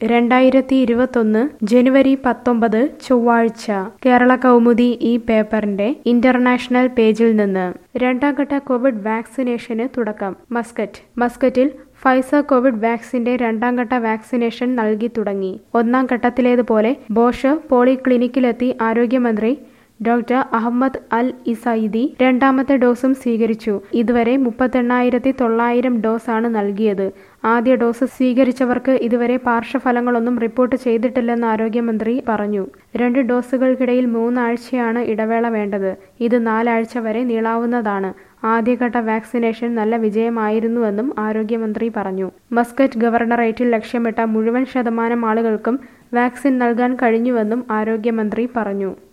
2021 ജനുവരി 19 ചൊവ്വാഴ്ച കേരള കൗമുദി ഈ പേപ്പറിന്റെ ഇന്റർനാഷണൽ പേജിൽ നിന്ന് രണ്ടാം ഘട്ട കോവിഡ് വാക്സിനേഷന് തുടക്കം. മസ്കറ്റിൽ ഫൈസർ കോവിഡ് വാക്സിന്റെ രണ്ടാം ഘട്ട വാക്സിനേഷൻ നൽകി തുടങ്ങി. ഒന്നാം ഘട്ടത്തിലേതുപോലെ ബോഷ് പോളിക്ലിനിക്കിലെത്തി ആരോഗ്യമന്ത്രി ഡോക്ടർ അഹമ്മദ് അൽ ഇസൈദി രണ്ടാമത്തെ ഡോസും സ്വീകരിച്ചു. ഇതുവരെ 38,900 ഡോസാണ് നൽകിയത്. ആദ്യ ഡോസ് സ്വീകരിച്ചവർക്ക് ഇതുവരെ പാർശ്വഫലങ്ങളൊന്നും റിപ്പോർട്ട് ചെയ്തിട്ടില്ലെന്ന് ആരോഗ്യമന്ത്രി പറഞ്ഞു. 2 ഡോസുകൾക്കിടയിൽ 3 ആഴ്ചയാണ് ഇടവേള വേണ്ടത്. ഇത് 4 ആഴ്ച വരെ നീളാവുന്നതാണ്. ആദ്യഘട്ട വാക്സിനേഷൻ നല്ല വിജയമായിരുന്നുവെന്നും ആരോഗ്യമന്ത്രി പറഞ്ഞു. മസ്കറ്റ് ഗവർണറേറ്റിൽ ലക്ഷ്യമിട്ട മുഴുവൻ ശതമാനം ആളുകൾക്കും വാക്സിൻ നൽകാൻ കഴിഞ്ഞുവെന്നും ആരോഗ്യമന്ത്രി പറഞ്ഞു.